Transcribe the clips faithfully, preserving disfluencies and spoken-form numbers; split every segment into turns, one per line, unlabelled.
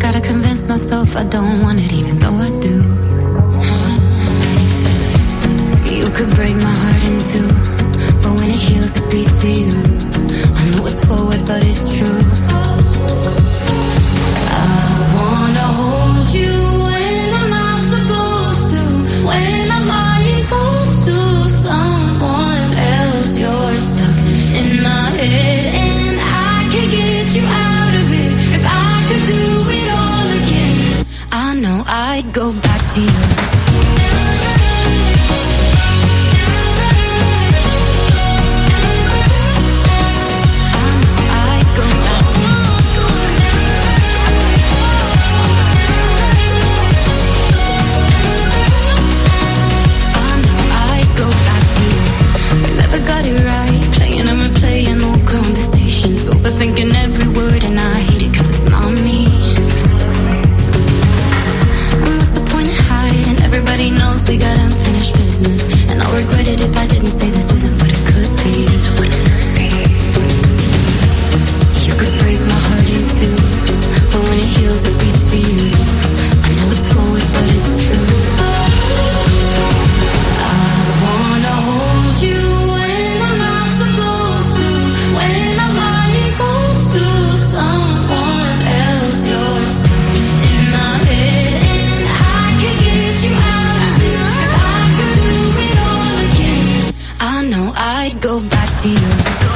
Gotta convince myself I don't want it, even though I do. You could break my heart in two, but when it heals, it beats for you. I know it's forward, but it's true. I wanna hold you when I'm not supposed to, when I'm lying close to someone else. You're stuck in my head, and I can get you out of it if I could do it all again. I know I'd go back to you. Got it right, playing and replaying old conversations, overthinking every word, and I hate it cause it's not me. And what's the point of hiding? Everybody knows we got unfinished business, and I'll regret it if I didn't say this isn't what it could be. You could break my heart in two, but when it heals it beats for you. I know it's forward but it's true. I wanna hold you go back to you.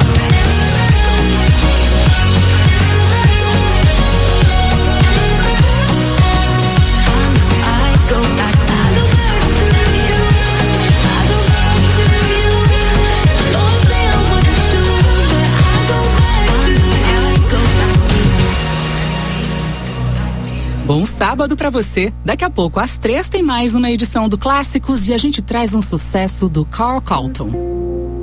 Bom sábado pra você. Daqui a pouco, às três, tem mais uma edição do Clássicos e a gente traz um sucesso do Carl Carlton.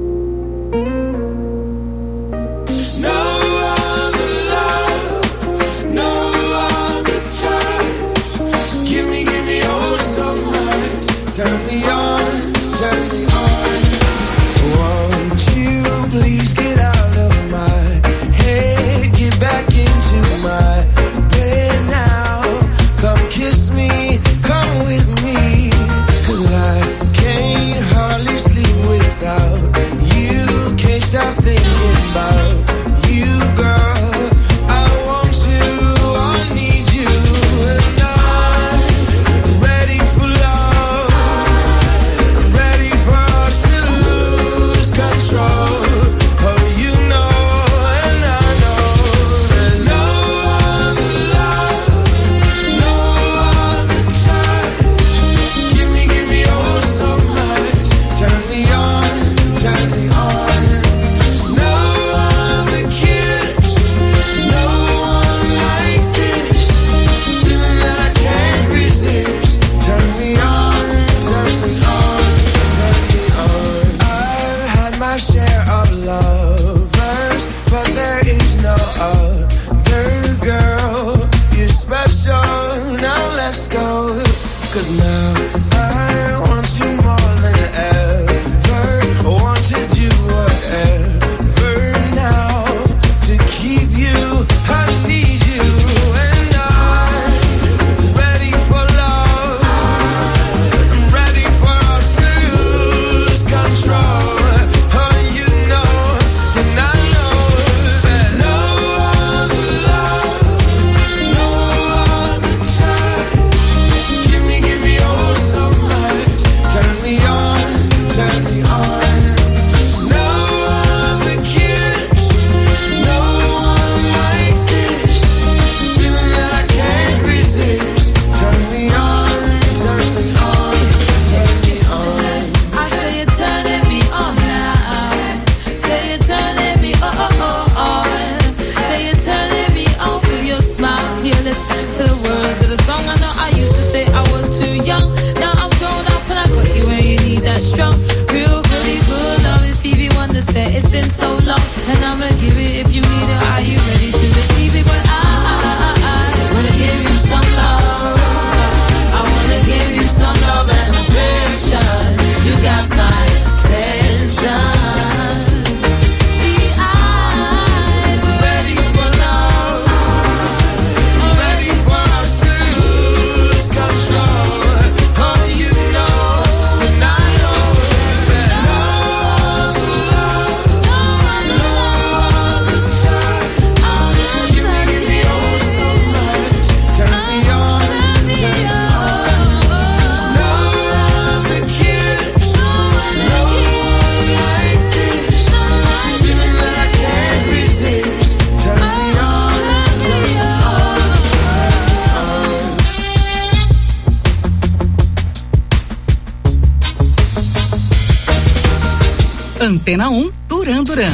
Turn me on, turn me on. Won't you please get out of my head, get back into my bed now. Come kiss me, come with me, 'cause I can't hardly sleep without you. Can't stop thinking about you, girl. I want you, I need you, and I'm ready for love. For
Antena um, Duran Duran.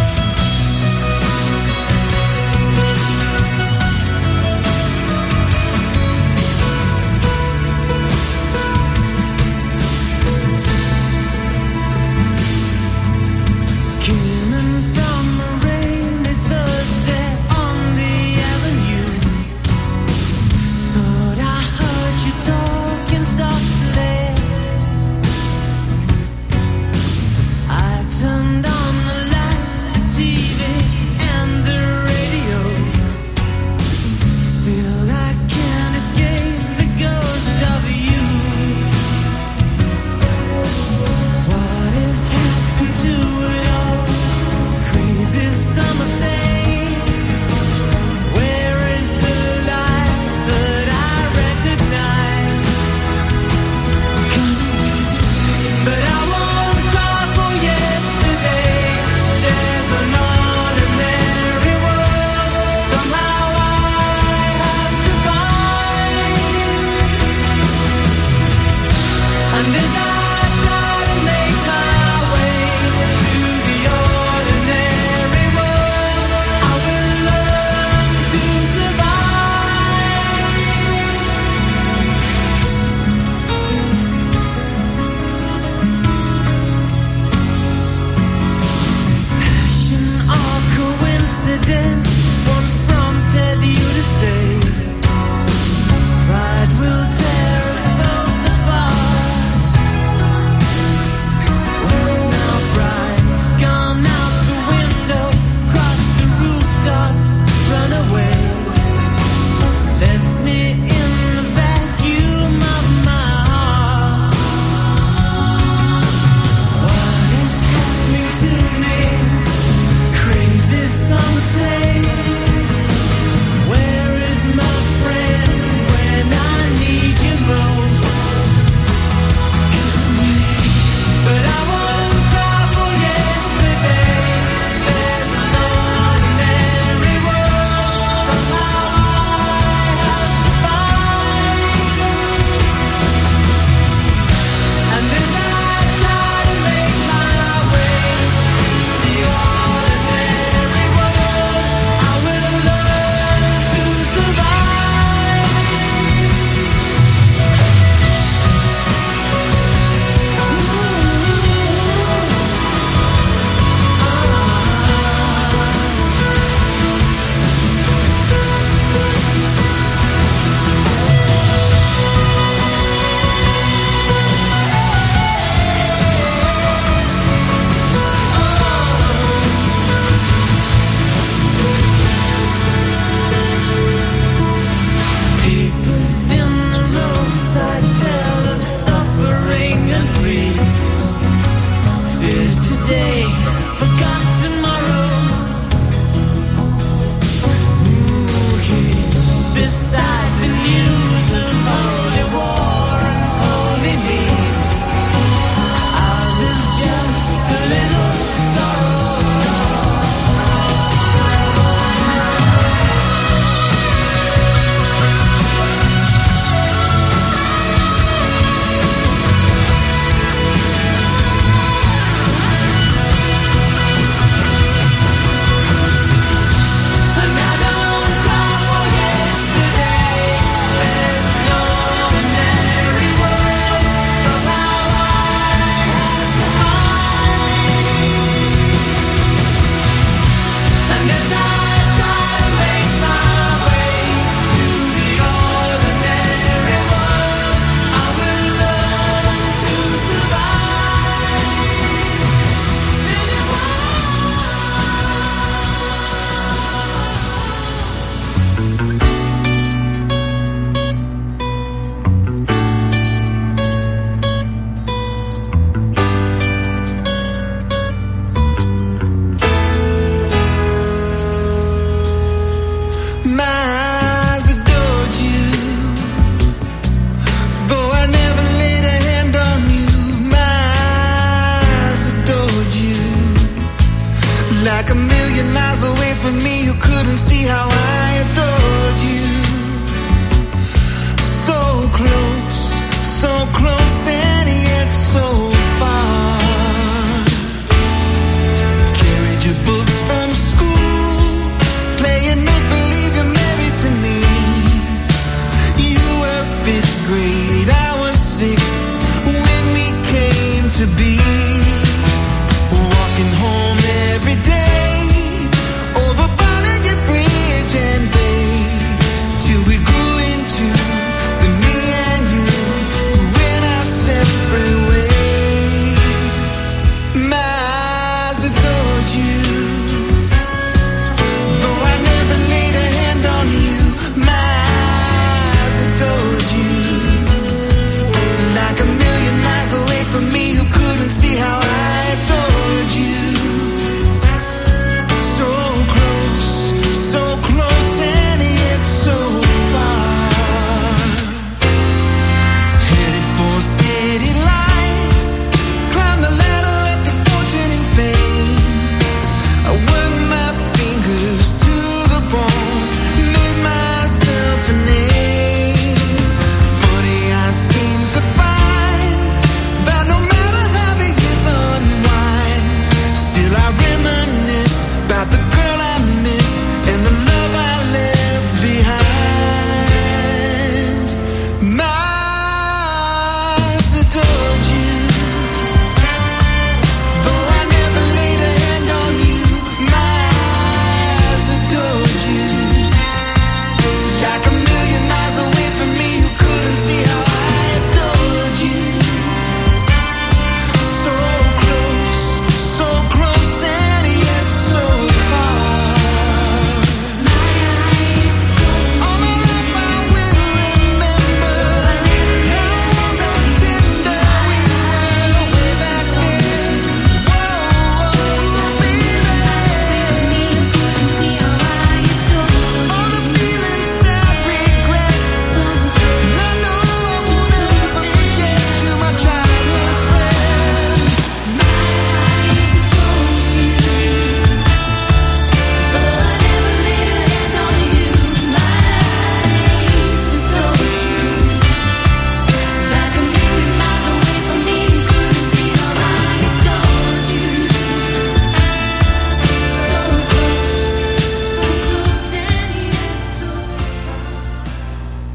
Turned on the lights, the T V and the recognize.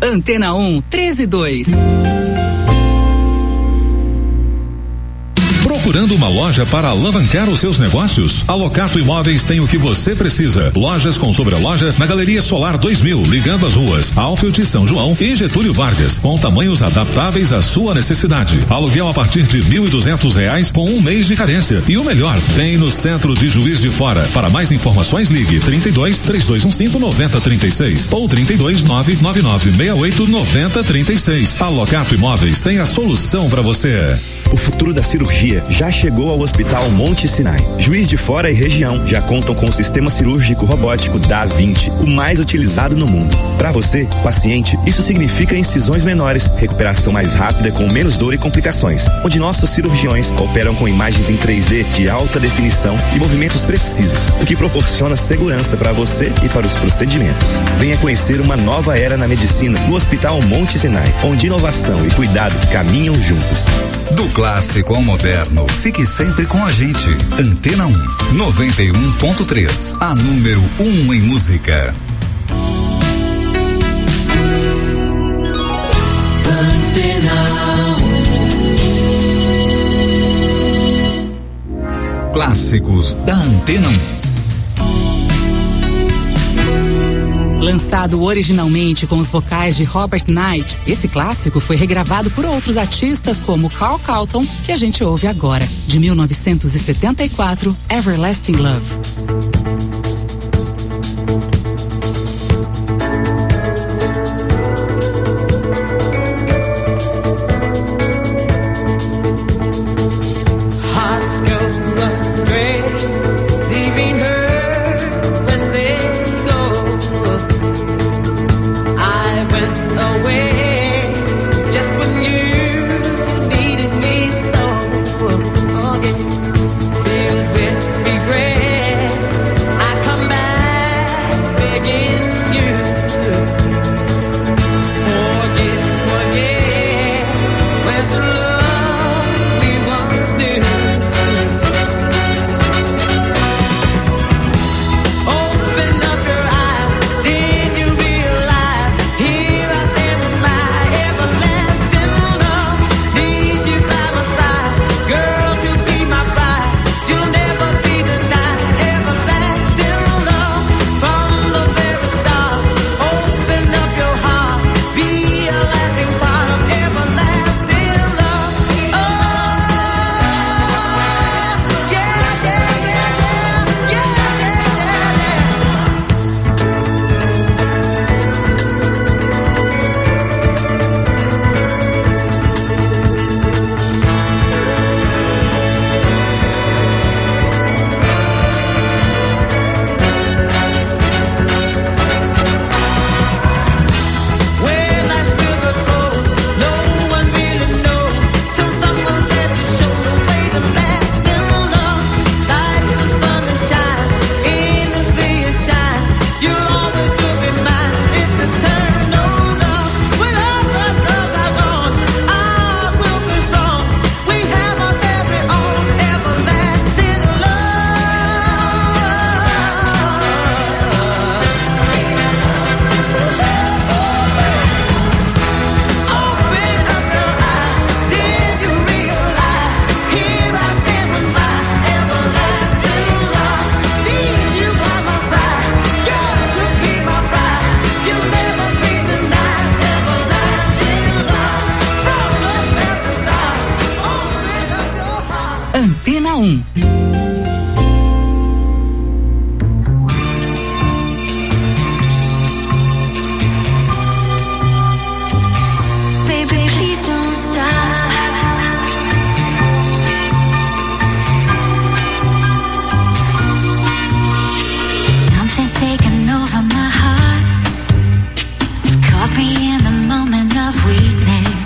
Antena um, treze e dois.
Procurando uma loja para alavancar os seus negócios? A Locato Imóveis tem o que você precisa. Lojas com sobreloja na Galeria Solar dois mil, ligando as ruas Alfield, São João e Getúlio Vargas, com tamanhos adaptáveis à sua necessidade. Aluguel a partir de mil e duzentos reais com um mês de carência. E o melhor, tem no centro de Juiz de Fora. Para mais informações, ligue trinta e dois, três dois um cinco, nove zero três seis ou trinta e dois, nove nove nove seis oito, nove zero três seis. A Locato Imóveis tem a solução para você.
O futuro da cirurgia já chegou ao Hospital Monte Sinai. Juiz de Fora e região já contam com o sistema cirúrgico robótico Da Vinci, o mais utilizado no mundo. Para você, paciente, isso significa incisões menores, recuperação mais rápida com menos dor e complicações, onde nossos cirurgiões operam com imagens em três D de alta definição e movimentos precisos, o que proporciona segurança para você e para os procedimentos. Venha conhecer uma nova era na medicina no Hospital Monte Sinai, onde inovação e cuidado caminham juntos.
Do clássico ao moderno, fique sempre com a gente. Antena um, noventa e um ponto três, a número um em música. Clássicos da Antena um.
Lançado originalmente com os vocais de Robert Knight, esse clássico foi regravado por outros artistas como Carl Carlton, que a gente ouve agora, de mil novecentos e setenta e quatro, Everlasting Love.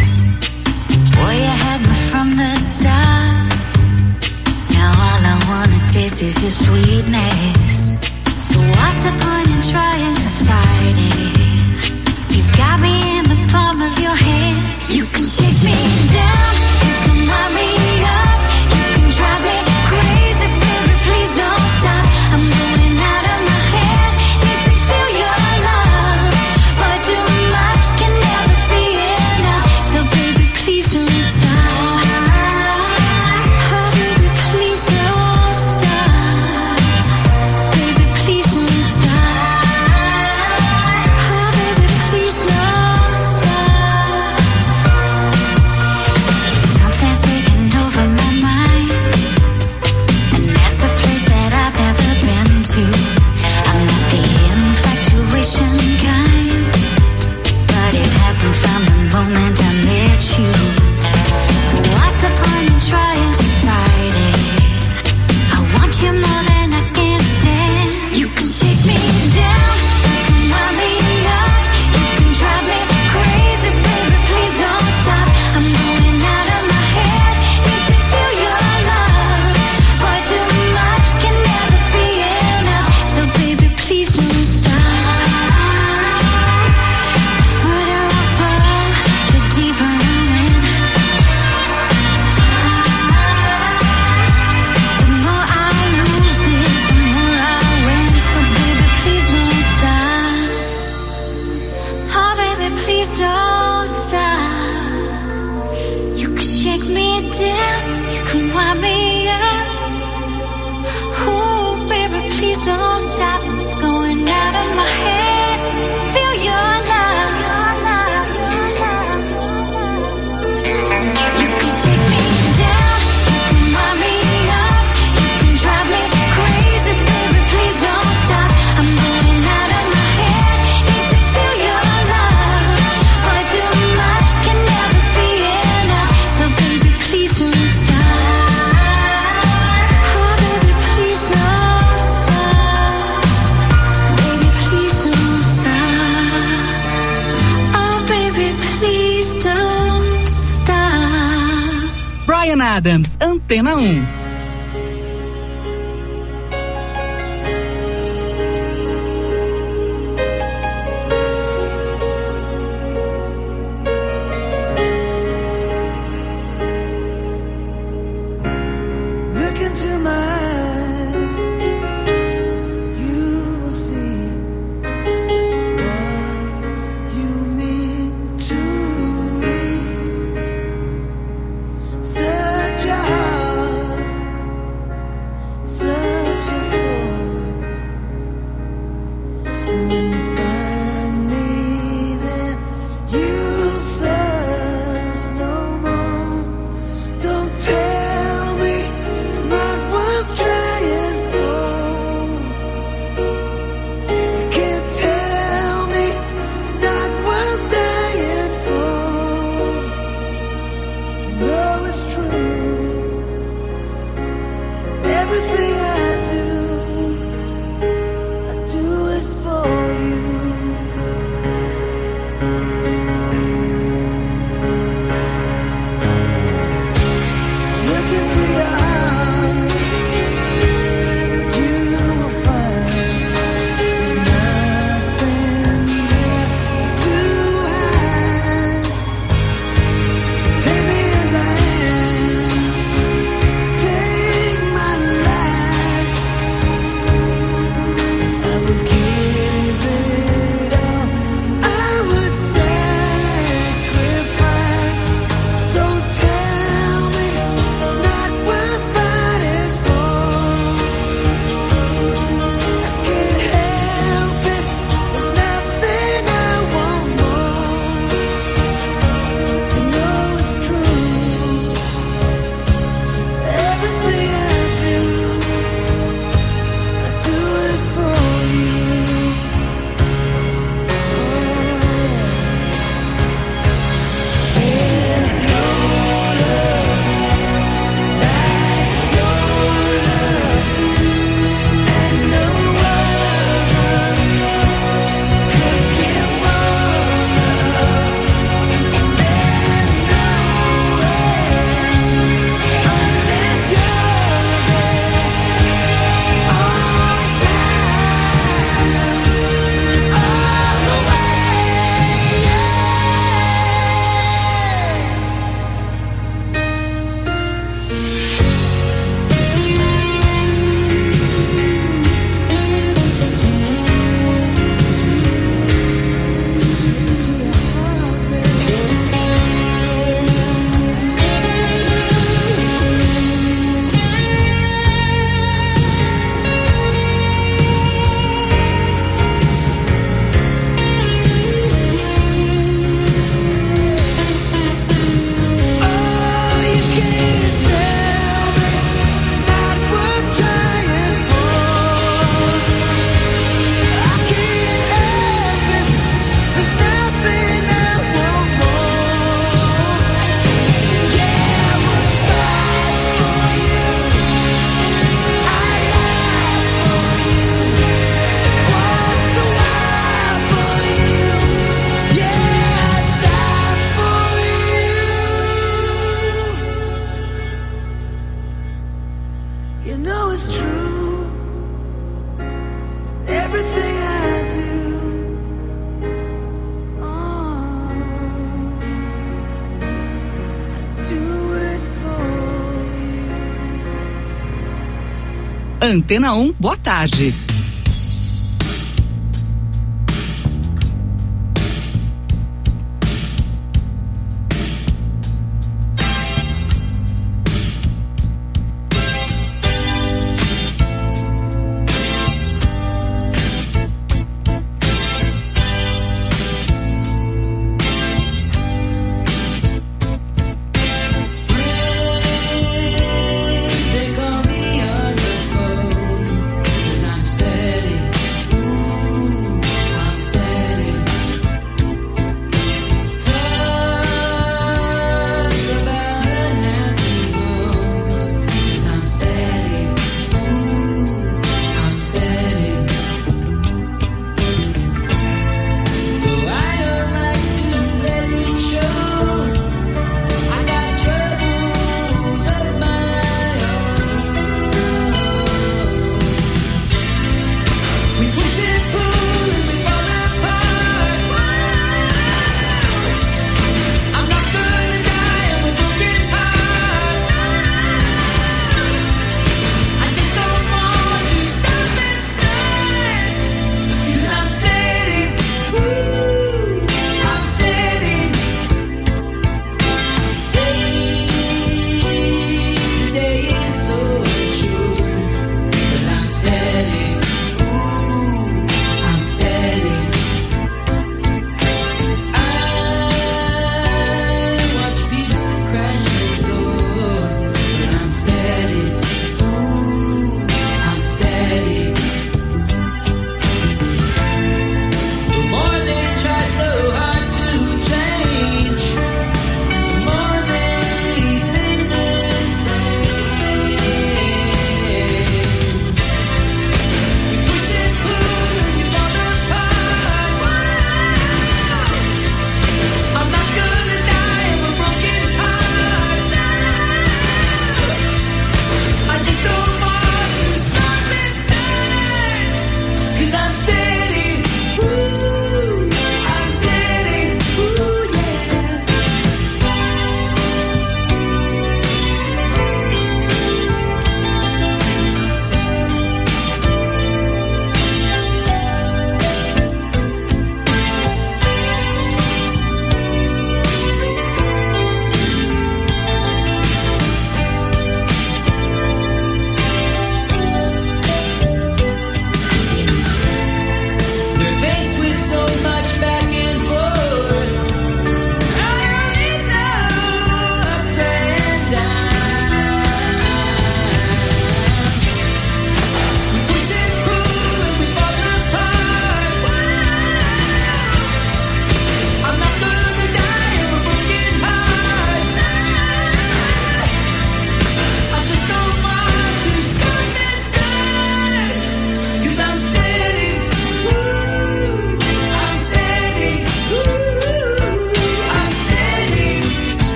From the start, now all I want don't stop. You can shake me down, you can wind me up. Ooh, baby, please don't stop. Going out of my head, feel your love. You can shake me down, you can wind me up. You can drive me crazy, baby, please don't stop. I'm going out of my head, need to feel your love. Boy, too much can never be enough. So baby, please don't stop. Oh baby, please don't stop. Baby, please don't stop. Oh baby, please don't stop.
Bryan Adams, Antena um.
Look into my eyes, you will see what you mean to me. Such a heart, such a soul. And when you find me, then you'll search no more. Don't tell me it's not worth trying for. You can't tell me it's not worth dying for. You know it's true. Everything I do, I do it for you. Look into your eyes, you will find there's nothing there to hide. Take me as I am, take my life. I would give it all, I would sacrifice. Don't tell me it's not worth fighting for. I can't help it, there's nothing I want more. You know it's true. Everything I do, I do it for you. There's no love like your love, and no other could give more love. There's no end unless you're there all the time, all the way. To your heart, baby. Oh, you can't tell me it's not worth trying for. I can't help it, there's nothing I want more. Yeah, I would fight for you, I lie for you, walk the wild for you. Yeah, I'd die for you. You know it's true. Everything I do, oh, I do it for you.
Antena um, boa tarde.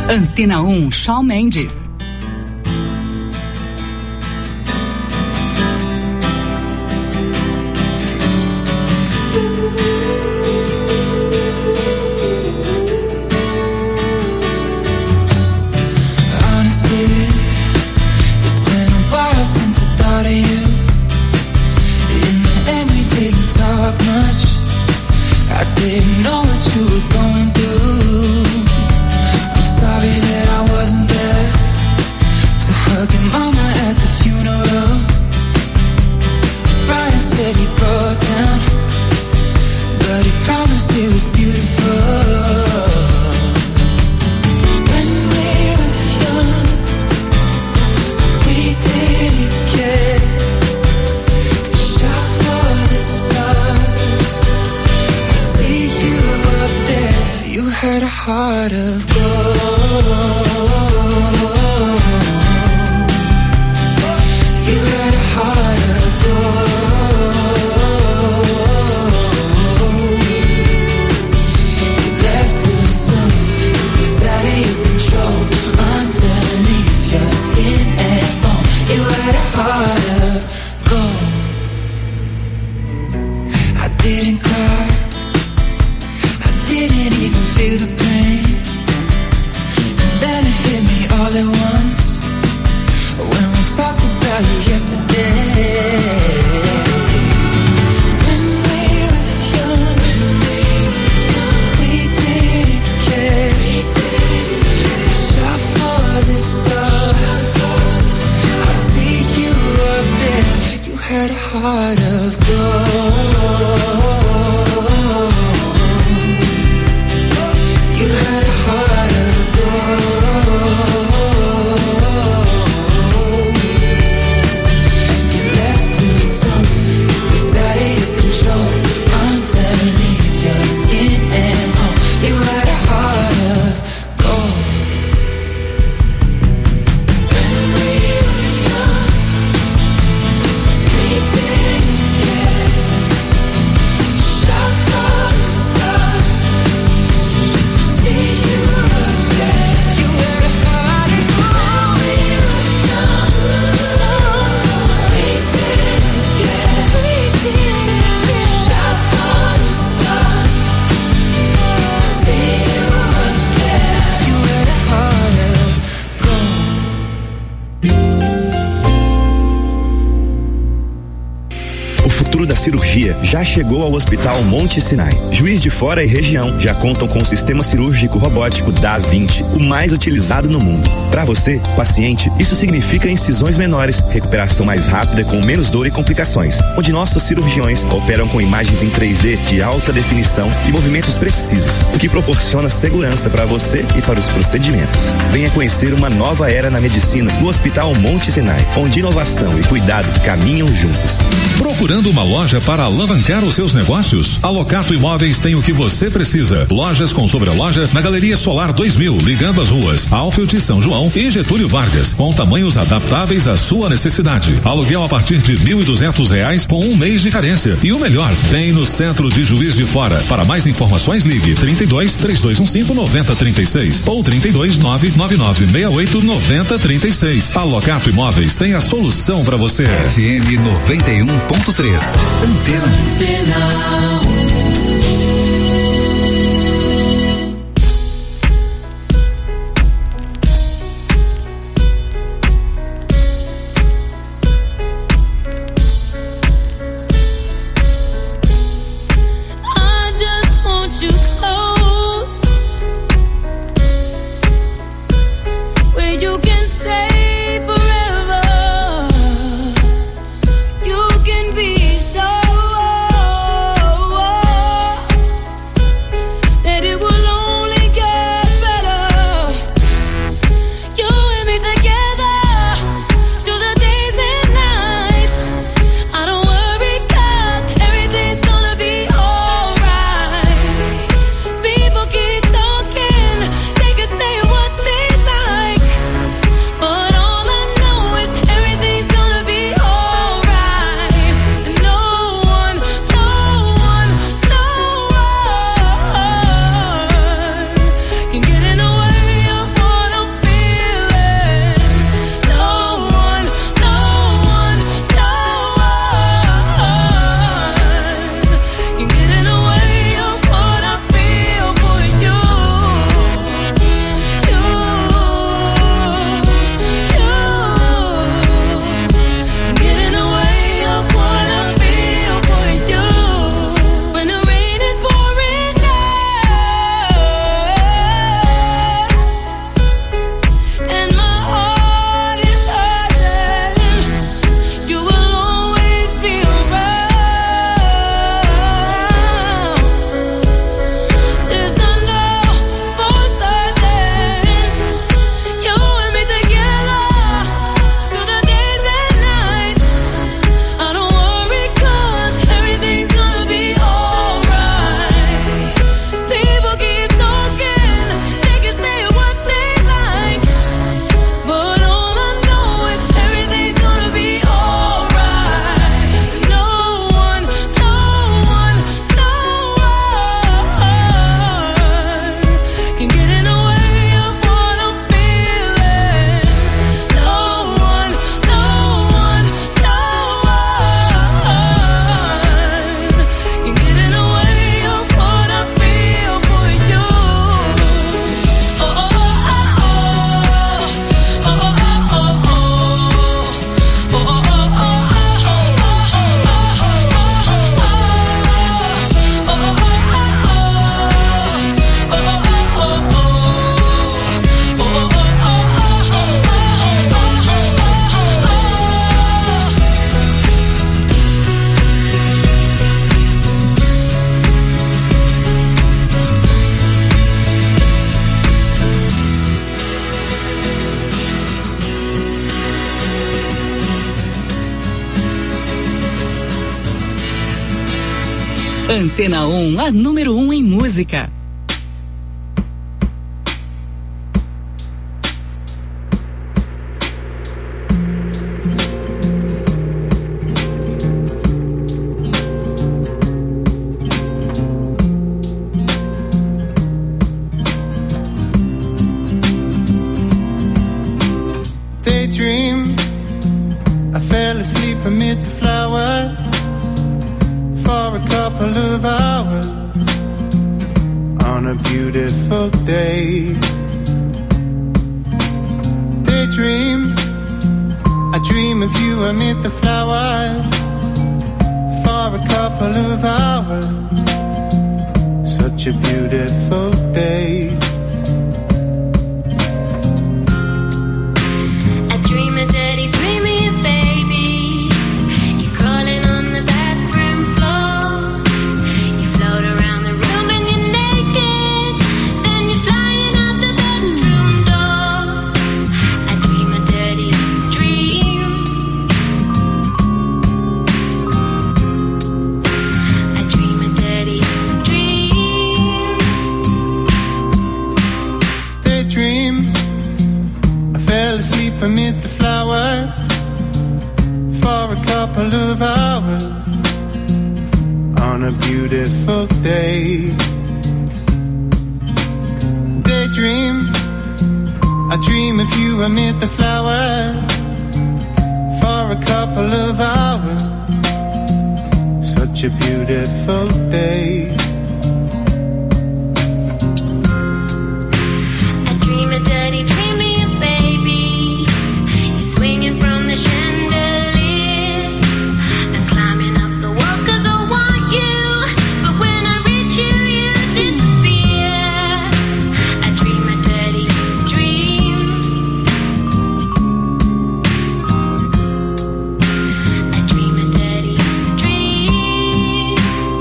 Antena um, Shawn Mendes.
Já chegou ao Hospital Monte Sinai. Juiz de Fora e região já contam com o sistema cirúrgico robótico Da Vinci, o mais utilizado no mundo. Para você, paciente, isso significa incisões menores, recuperação mais rápida com menos dor e complicações, onde nossos cirurgiões operam com imagens em três D de alta definição e movimentos precisos, o que proporciona segurança para você e para os procedimentos. Venha conhecer uma nova era na medicina no Hospital Monte Sinai, onde inovação e cuidado caminham juntos.
Procurando uma loja para alavancar os seus negócios? A Locato Imóveis tem o que você precisa. Lojas com sobreloja na Galeria Solar dois mil, ligando as ruas Alfield, São João e Getúlio Vargas, com tamanhos adaptáveis à sua necessidade. Aluguel a partir de mil e duzentos reais com um mês de carência. E o melhor, tem no centro de Juiz de Fora. Para mais informações, ligue trinta e dois, três dois um cinco, nove zero três seis ou trinta e dois, nove nove nove seis oito, nove zero três seis. A Locato Imóveis tem a solução para você.
F M noventa e um ponto três. Antena.
Antena.
You can be so
Antena um, a número um em música.
Daydream, I fell asleep amid the flowers for a couple of hours on a beautiful day. Daydream, I dream of you amid the flowers for a couple of hours. Such a beautiful day.
I dream a dirty dream of you, baby. You're crawling on the bathroom floor. You float around the room and you're naked. Then you're flying out the bedroom door. I dream a dirty dream. I dream a dirty dream.
Daydream, I fell asleep amid the flowers for a couple of hours on a beautiful day. Daydream, I dream of you amid the flowers for a couple of hours. Such a beautiful day.
I dream a dirty dream of you, baby. You're swinging from the chandelier. I'm climbing up the walls 'cause I want you. But when I reach you, you disappear. I dream a dirty dream. I dream a dirty dream.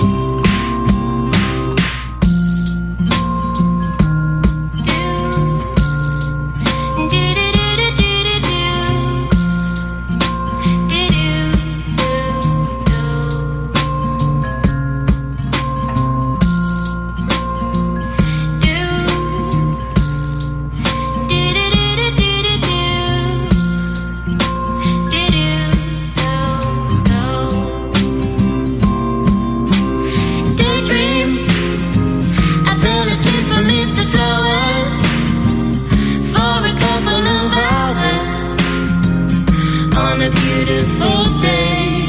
Daydream, I fell asleep amid the flowers for a couple of hours on a beautiful day.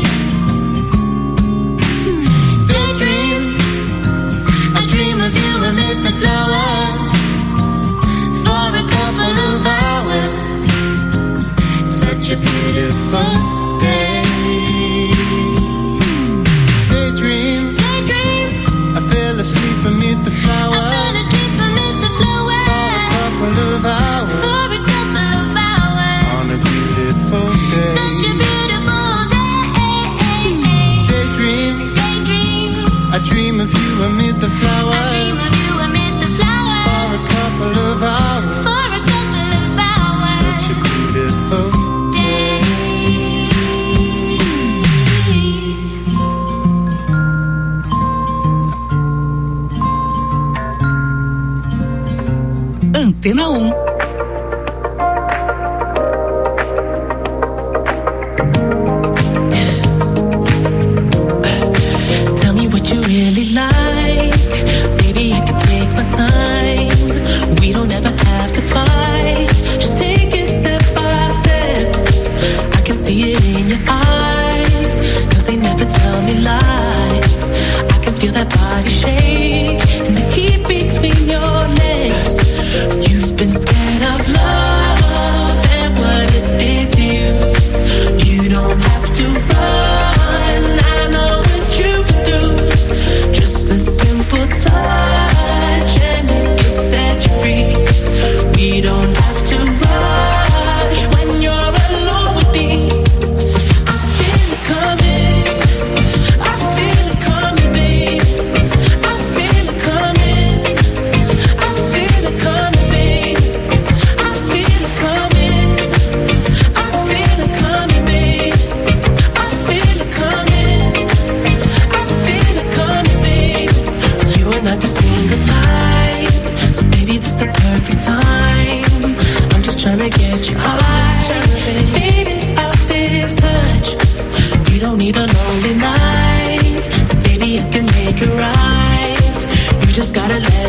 Daydream, I dream of you amid the flowers for a couple of hours. Such a beautiful day. Daydream, I fell asleep amid the flowers for a couple of hours on a beautiful day. Daydream, I dream of you amid the flowers for a couple of hours. Such a beautiful day.
Antena um.
Tell me what you really like. Baby, I can take my time. We don't ever have to fight. Just take it step by step. I can see it in your eyes. 'Cause they never tell me lies. I can feel that body shake and the heat between your legs. You've been scared of love and what it did to you. You don't have to run. I know what you can do. Just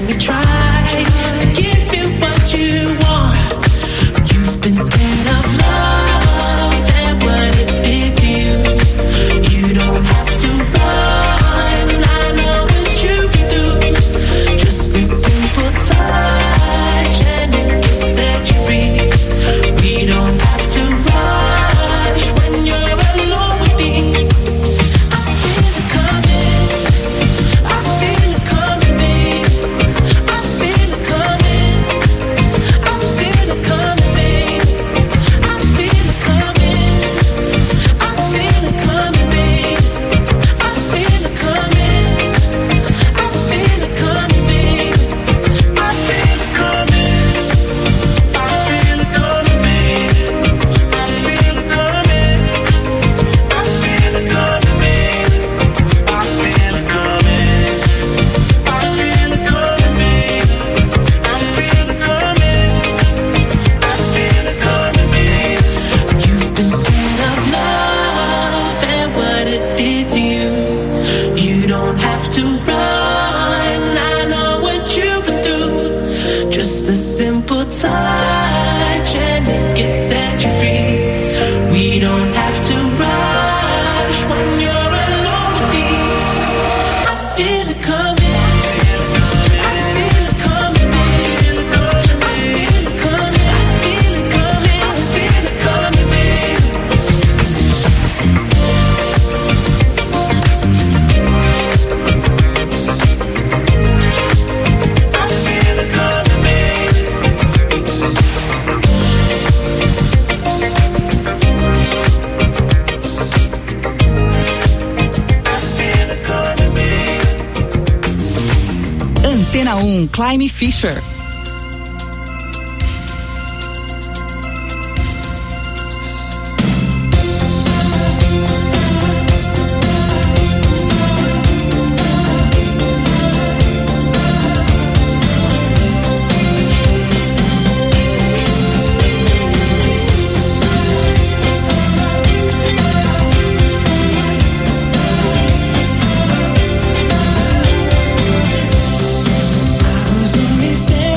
me try to give you what you want. You've been scared of love and what it did to you. You don't have to run, I know what you can do. Just a simple touch and it can set you free. We don't have to rush when you're alone with me. I feel it coming, I feel it coming, babe. I feel it coming, I feel it coming, babe. I feel it coming, I feel it coming, babe. I feel it coming, I feel it coming, babe. I feel it coming, I feel it coming, babe. I feel it coming, I feel it coming, babe. I feel it coming, I feel it coming, babe. I feel it coming, I feel it coming, babe. You've been scared of love and what it did to you. You don't have to run, I know what you've been through. Just a simple touch and it can set you free. We don't have to rush when you're alone with me. I feel it coming, I feel it coming, babe. I feel it coming, I feel it coming, I feel it coming, babe. I feel it coming, babe. I feel it coming, babe.
Antena um, Climb Fisher.
I was only saying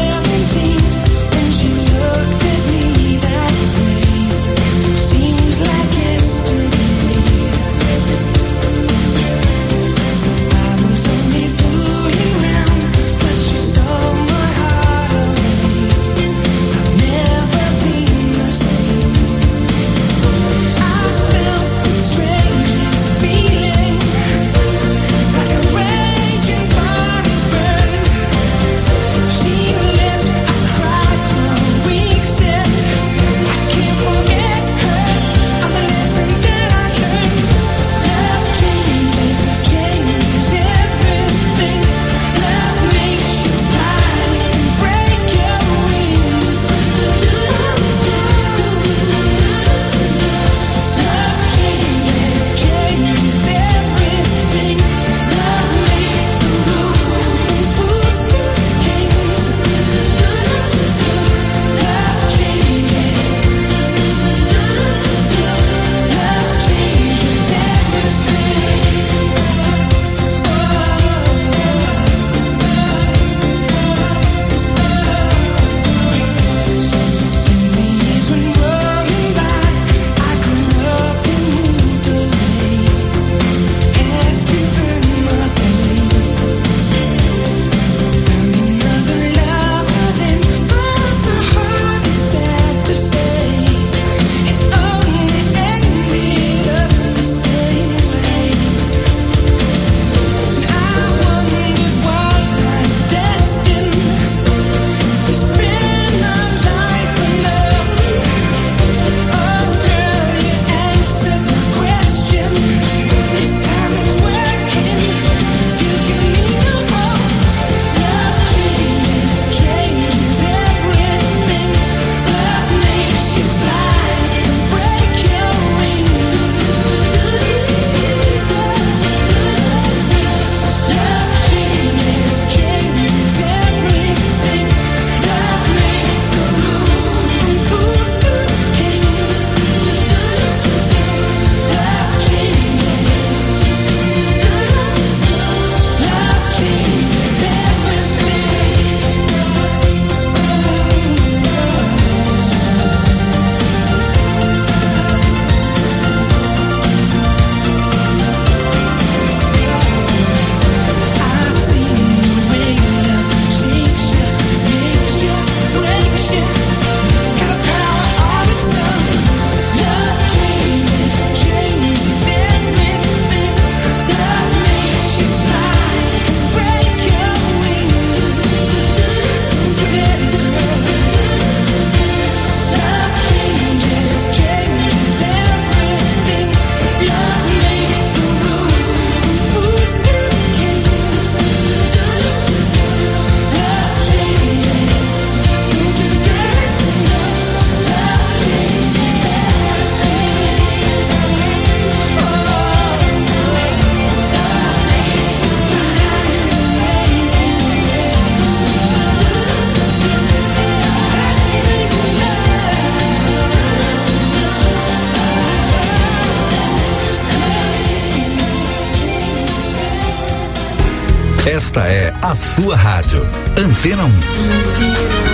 Esta é a sua rádio. Antena um.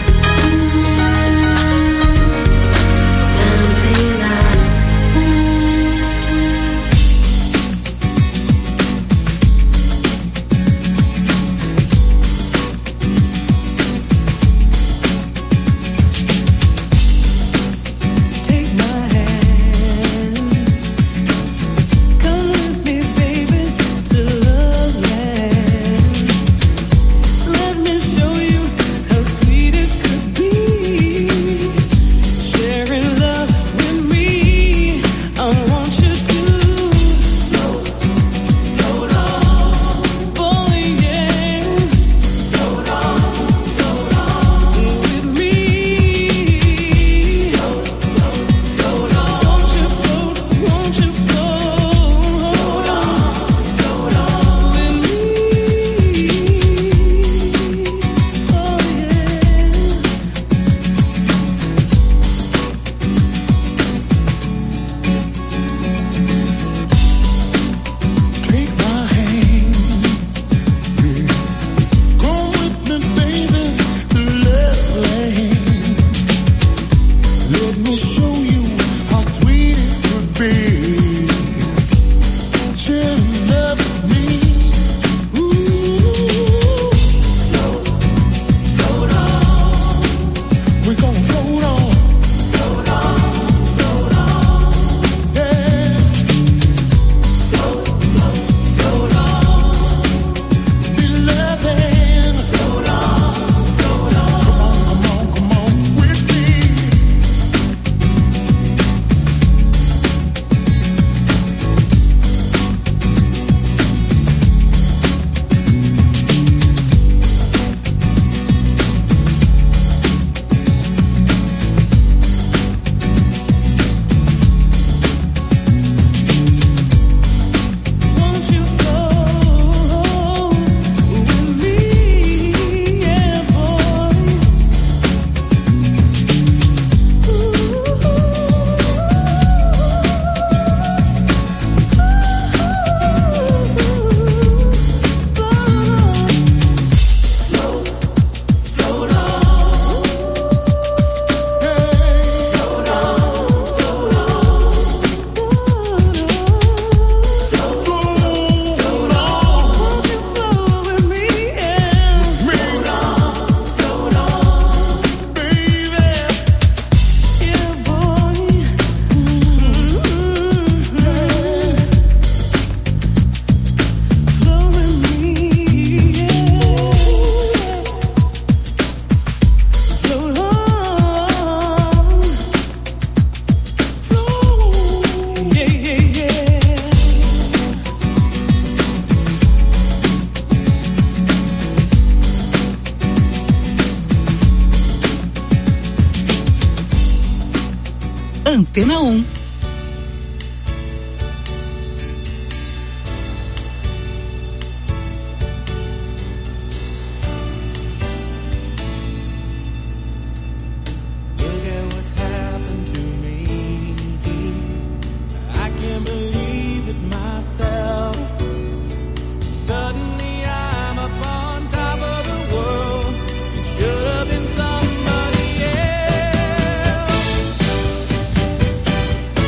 Antena um.
Somebody else.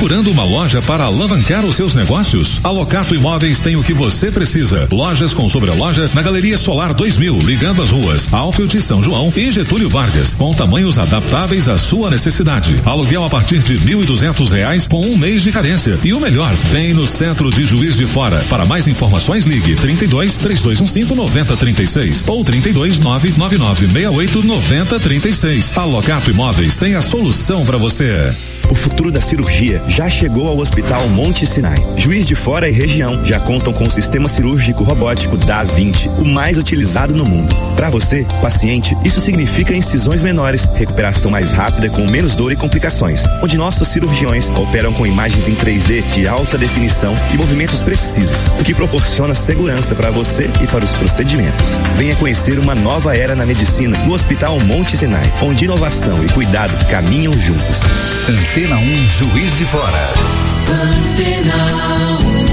Procurando uma loja para alavancar os seus negócios? A Locato Imóveis tem o que você precisa. Lojas com sobreloja na Galeria Solar dois mil, ligando as ruas Alfield, São João e Getúlio Vargas, com tamanhos adaptáveis à sua necessidade. Aluguel a partir de mil e duzentos reais com um mês de carência. E o melhor, bem no centro de Juiz de Fora. Para mais informações, ligue trinta e dois, três dois um cinco, nove zero três seis ou trinta e dois, nove nove nove seis oito, nove zero três seis. A Locato Imóveis tem a solução para você.
O futuro da cirurgia já chegou ao Hospital Monte Sinai. Juiz de Fora e região já contam com o sistema cirúrgico robótico Da vinte, o mais utilizado no mundo. Para você, paciente, isso significa incisões menores, recuperação mais rápida com menos dor e complicações, onde nossos cirurgiões operam com imagens em três D de alta definição e movimentos precisos, o que proporciona segurança para você e para os procedimentos. Venha conhecer uma nova era na medicina no Hospital Monte Sinai, onde inovação e cuidado caminham juntos.
Antena um Juiz de Fora.
Antena um.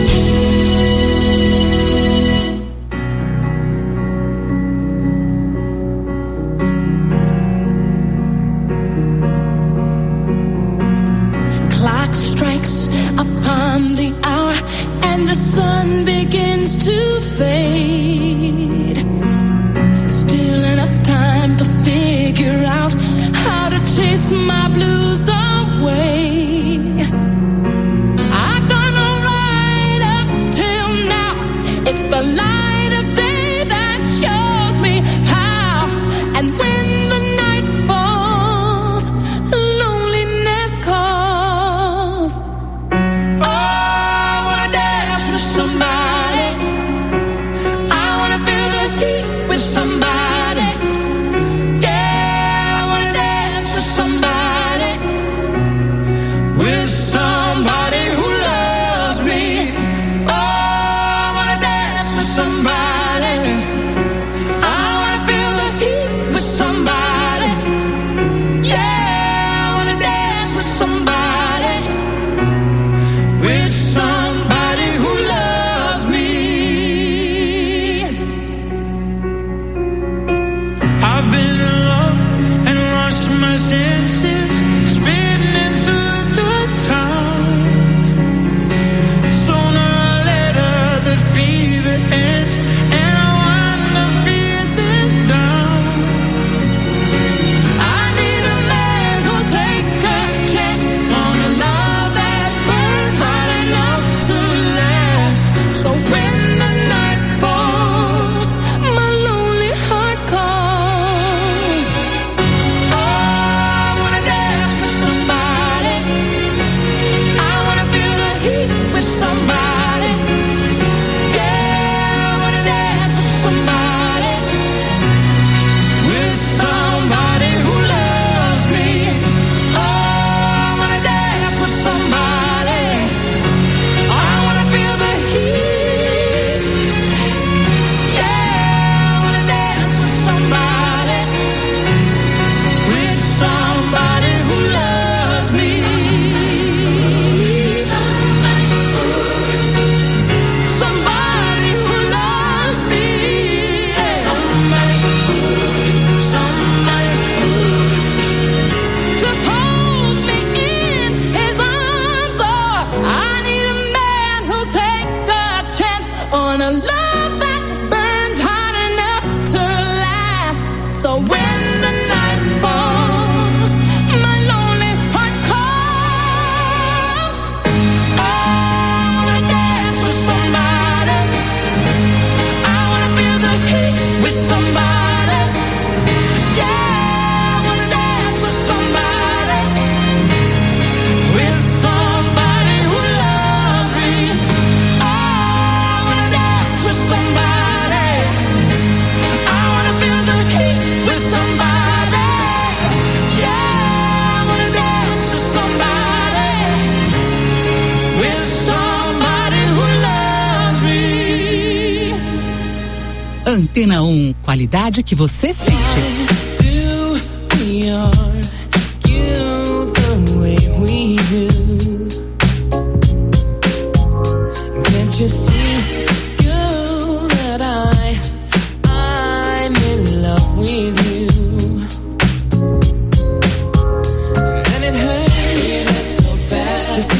Clock strikes upon the hour and the sun begins to fade. Still enough time to figure out how to chase my blues away. I've done alright up till now. It's the light of day that shows me how. And when the night falls, loneliness calls. Oh, I wanna dance with somebody. I wanna feel the heat with somebody.
Antena um, qualidade que você sente.
Just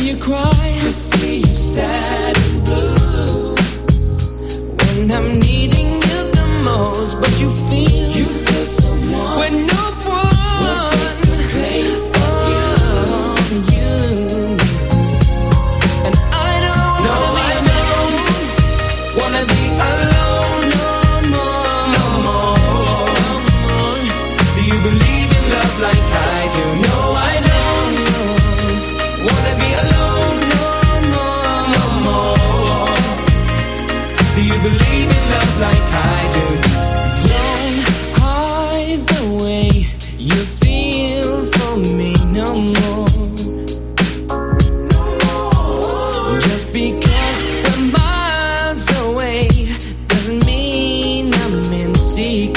secret.